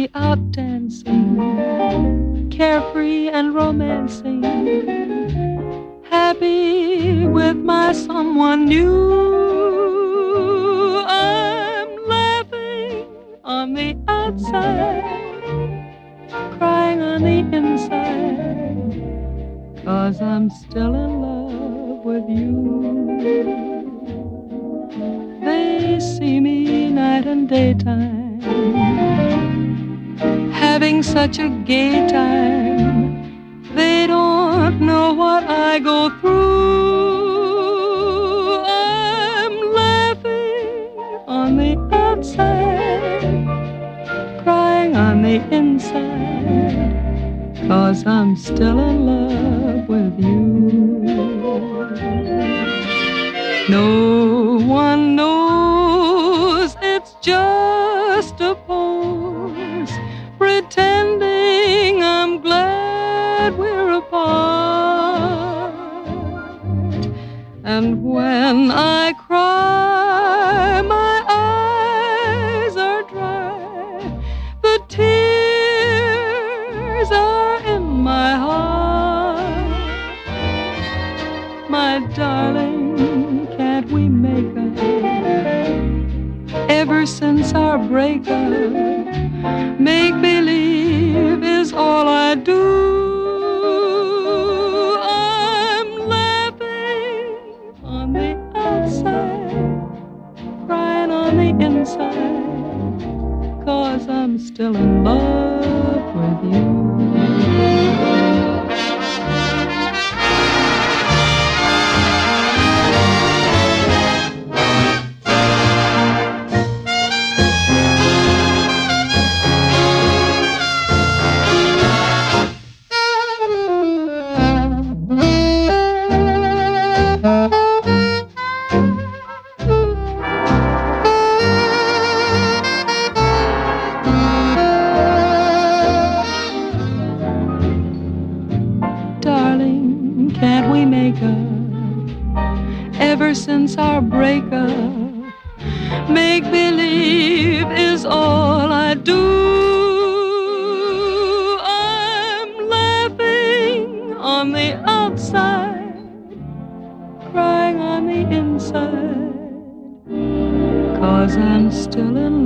me out dancing, carefree and romancing, happy with my someone new. I'm laughing on the outside, crying on the inside, 'cause I'm still in love with you. They see me night and daytime, having such a gay time. They don't know what I go through. I'm laughing on the outside, crying on the inside, 'cause I'm still in love with you. No one knows it's just a pose, pretending I'm glad we're apart. And when I cry, my eyes are dry, the tears are in my heart. My darling, can't we make up? Ever since our breakup, make believe is all I do. I'm laughing on the outside, crying on the inside, 'cause I'm still in love with you. Darling, can't we make up? Ever since our breakup, make believe is all I do. I'm laughing on the outside, crying on the inside, 'cause I'm still in